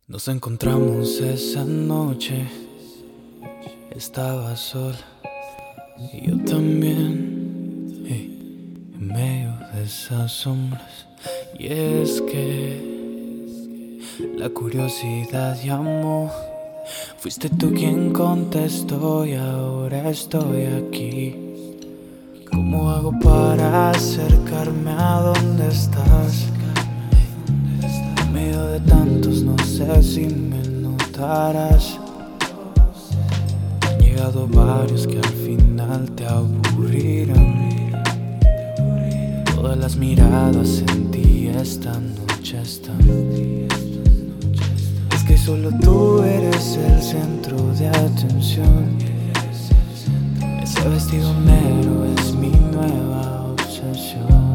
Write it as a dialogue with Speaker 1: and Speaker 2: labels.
Speaker 1: Nos encontramos esa noche, estaba sola y yo también, en medio de esas sombras. Y es que la curiosidad llamó, fuiste tú quien contestó y ahora estoy aquí. ¿Cómo hago para acercarme a donde estás? En medio de tantos no sé si me notarás. Han llegado varios que al final te aburrirán. Todas las miradas en ti esta noche están. Es que solo tú eres el centro de atención. Ese vestido negro es mi nueva obsesión.